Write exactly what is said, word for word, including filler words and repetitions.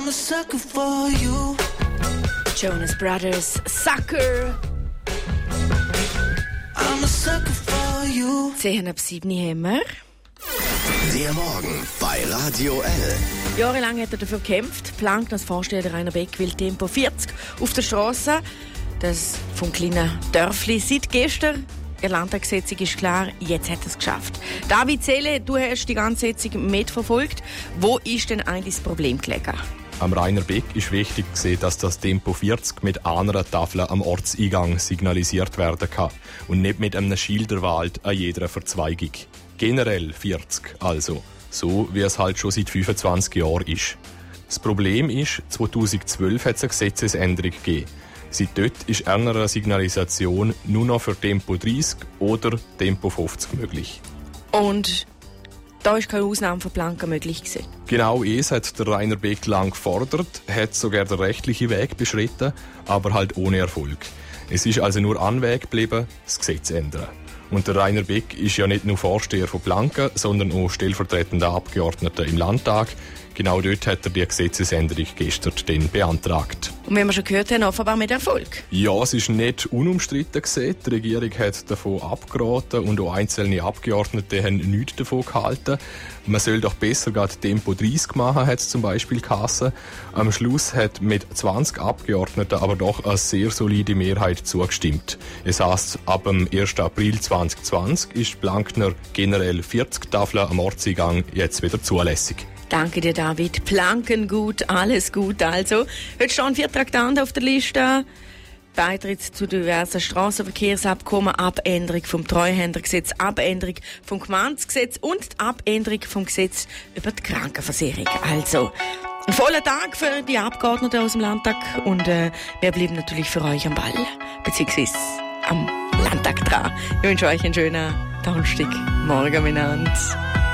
I'm a sucker for you. Jonas Brothers, Sucker. I'm a sucker for you. zehn ab sieben haben wir. Der Morgen bei Radio L. Jahrelang hat er dafür gekämpft. Plankners Vorsteher Rainer Beck will Tempo vierzig auf der Straße. Das vom kleinen Dörfli seit gestern. Die Landtagssitzung ist klar, jetzt hat er es geschafft. David Seele, du hast die ganze Sitzung mitverfolgt. Wo ist denn eigentlich das Problem gelegen? Am Rainer Beck ist wichtig gesehen, dass das Tempo vierzig mit einer Tafel am Ortseingang signalisiert werden kann und nicht mit einem Schilderwald an jeder Verzweigung. Generell vierzig, also so wie es halt schon seit fünfundzwanzig Jahren ist. Das Problem ist, zweitausendzwölf hat es eine Gesetzesänderung gegeben. Seit dort ist einer Signalisation nur noch für Tempo dreißig oder Tempo fünfzig möglich. Und da war keine Ausnahme für Planken möglich gewesen. Genau es hat der Rainer Beck lang gefordert, hat sogar den rechtlichen Weg beschritten, aber halt ohne Erfolg. Es ist also nur an Weg geblieben, das Gesetz zu ändern. Und der Rainer Beck ist ja nicht nur Vorsteher von Planken, sondern auch stellvertretender Abgeordneter im Landtag. Genau dort hat er die Gesetzesänderung gestern dann beantragt. Und wie wir schon gehört haben, offenbar mit Erfolg. Ja, es ist nicht unumstritten gewesen. Die Regierung hat davon abgeraten und auch einzelne Abgeordnete haben nichts davon gehalten. Man soll doch besser gerade Tempo dreißig machen, hat es zum Beispiel geheißen. Am Schluss hat mit zwanzig Abgeordneten aber doch eine sehr solide Mehrheit zugestimmt. Es heisst, ab dem ersten April zweitausendzwanzig ist Plankner generell vierzig Tafeln am Ortseingang jetzt wieder zulässig. Danke dir, David. Planken gut, alles gut. Also, heute stehen vier Traktanten auf der Liste. Beitritt zu diversen Strassenverkehrsabkommen, Abänderung vom Treuhändergesetz, Abänderung vom Gemeindegesetz und die Abänderung vom Gesetz über die Krankenversicherung. Also, ein voller Tag für die Abgeordneten aus dem Landtag und äh, wir bleiben natürlich für euch am Ball, beziehungsweise am Landtag dran. Ich wünsche euch einen schönen Donnerstag, morgen miteinander.